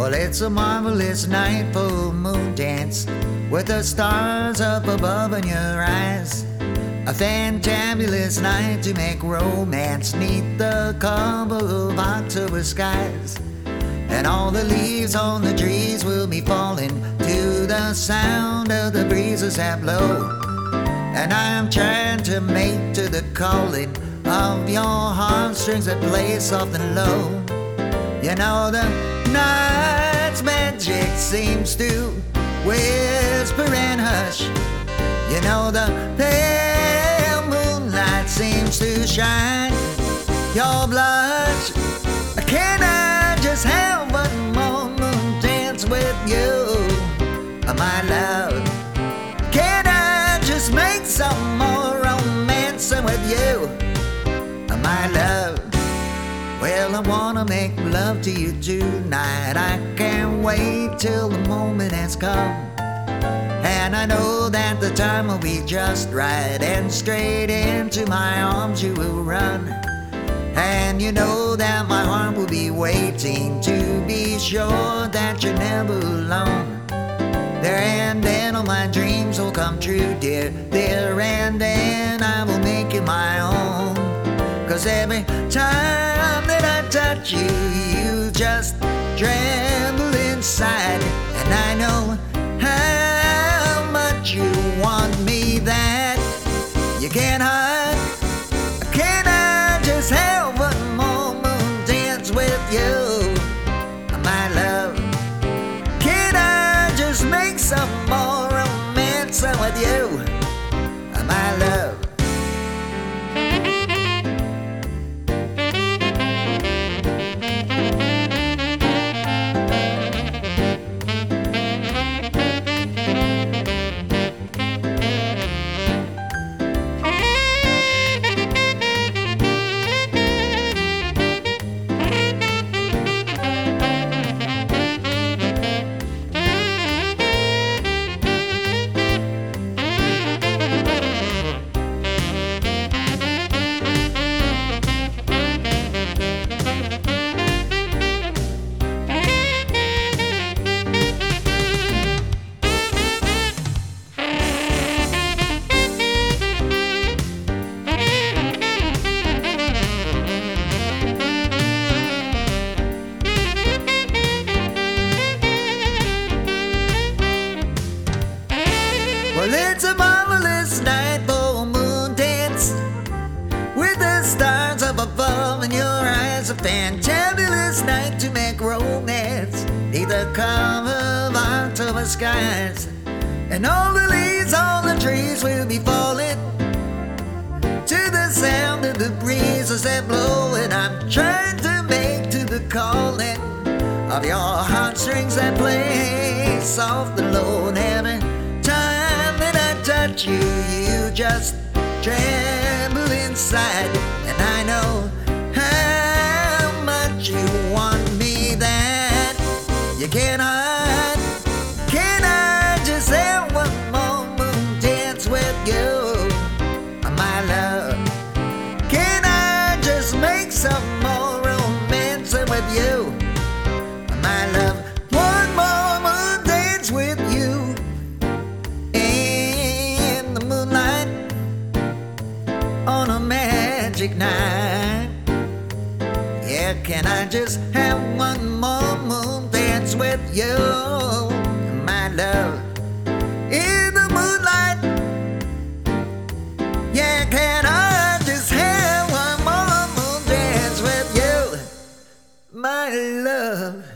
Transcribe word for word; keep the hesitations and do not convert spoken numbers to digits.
Well, it's a marvelous night for a moon dance, with the stars up above in your eyes. A fantabulous night to make romance neath the cover of October skies. And all the leaves on the trees will be falling to the sound of the breezes that blow. And I'm trying to make to the calling of your heartstrings that play soft and low. You know the night's magic seems to whisper and hush. You know the pale moonlight seems to shine your blush. Can I just have one more moon dance with you, my love? Can I just make some more romance with you, my love? Well, I wanna make love to you tonight. I can't wait till the moment has come. And I know that the time will be just right, and straight into my arms you will run. And you know that my heart will be waiting to be sure that you're never alone. There and then all my dreams will come true, dear. There and then I will make you my own. Cause every time that I touch you, you just tremble inside. And I know how much you want me that you can't hide. Can I just have one more moon dance with you, my love? Can I just make some more romance with you, my love? Well, it's a marvelous night for a moon dance, with the stars up above in your eyes. A fantabulous night to make romance neath the cover of October skies. And all the leaves on the trees will be falling to the sound of the breezes that blow. And I'm trying to make to the calling of your heartstrings that play soft and low. And every time that I touch you, you just tremble inside. And I know how much you want me that you can't hide. Can I just have one more moon dance with you, my love? Can I just make some more romance with you, my love? One more moon dance with you in the moonlight on a magic night. Yeah, can I just have one more moon dance with you, my love, in the moonlight? Yeah, can I just have one more moon dance with you, my love?